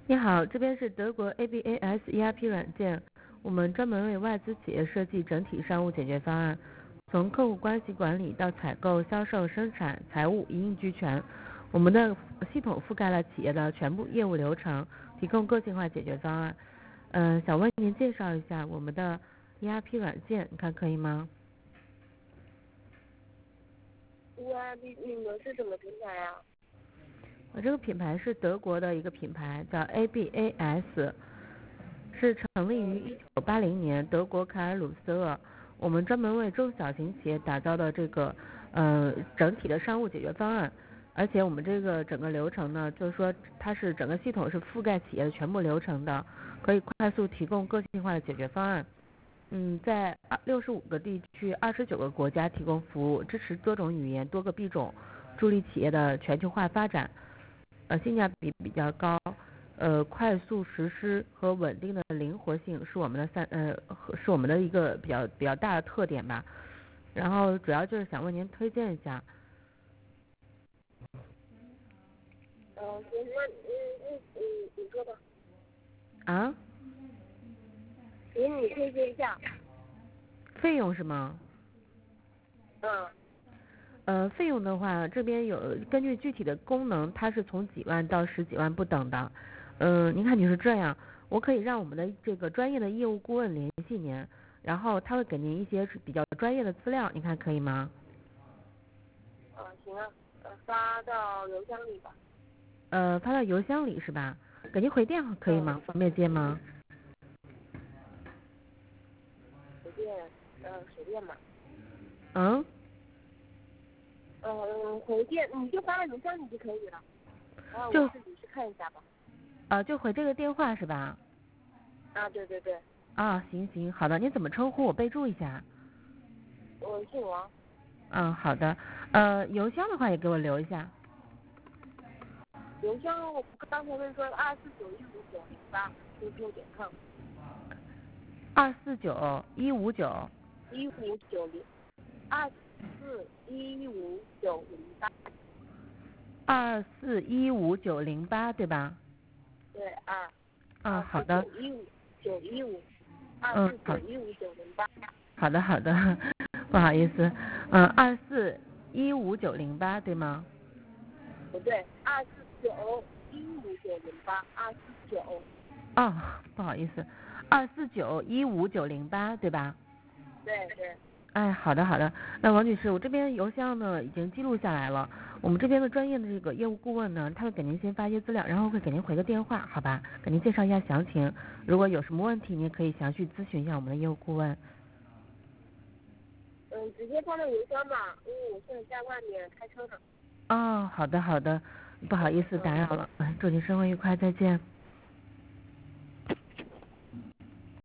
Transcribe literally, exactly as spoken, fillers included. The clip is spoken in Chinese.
你好，这边是德国 A B A S E R P 软件，我们专门为外资企业设计整体商务解决方案，从客户关系管理到采购、销售、生产、财务一应俱全。我们的系统覆盖了企业的全部业务流程，提供个性化解决方案。嗯、呃，想为您介绍一下我们的 E R P 软件，你看可以吗 E R P 你们是什么平台啊？ 呃，这个品牌是德国的一个品牌，叫 A B A S。是成立于一九八零年，德国凯尔鲁斯勒。我们专门为中小型企业打造的这个呃整体的商务解决方案，而且我们这个整个流程呢，就是说它是整个系统是覆盖企业的全部流程的，可以快速提供个性化的解决方案。嗯，在六十五个地区、二十九个国家提供服务，支持多种语言、多个币种，助力企业的全球化发展。呃，性价比比较高。呃，快速实施和稳定的灵活性是我们的三呃是我们的一个比较比较大的特点吧。然后主要就是想为您推荐一下。 嗯、呃，行，那嗯嗯嗯，你说吧。 啊？ 行，你推荐一下。 费用是吗？ 嗯。 呃，费用的话，这边有根据具体的功能，它是从几万到十几万不等的。嗯、呃，您看你是这样，我可以让我们的这个专业的业务顾问联系您，然后他会给您一些比较专业的资料，你看可以吗？ 啊，行啊，呃，发到邮箱里吧。 呃，发到邮箱里是吧？给您回电可以嗯。 吗？方便接吗？ 随便，呃，随便嘛。 嗯。 嗯，回电你就发到邮箱里就可以了。然后我就自己去看一下吧。 啊，就回这个电话是吧？ 啊，对对对。 啊，行行，好的，您怎么称呼？我备注一下。 我姓王。 嗯，好的。呃，邮箱的话也给我留一下。 邮箱我刚才问说二四九一五九零八 Q Q 点 com。 二四九一五九。 一五九零。二四一五九零八。 二四一五九零八对吧？ 对，二。 嗯， 二四好的。 九一五九一五。二嗯， 四好。 九一五九零八。 好的好的，不好意思。嗯，二四一五九零八对吗？ 不对，二四九一五九零八。二四九。 哦，不好意思，二四九一五九零八对吧？ 对对。 哎，好的好的。那王女士，我这边邮箱呢已经记录下来了。我们这边的专业的这个业务顾问呢，他会给您先发一些资料，然后会给您回个电话，好吧？给您介绍一下详情。如果有什么问题，您可以详细咨询一下我们的业务顾问。 嗯，直接放到邮箱吧，因为我现在在外面开车呢。 哦，好的好的，不好意思打扰了，嗯，祝您生活愉快，再见。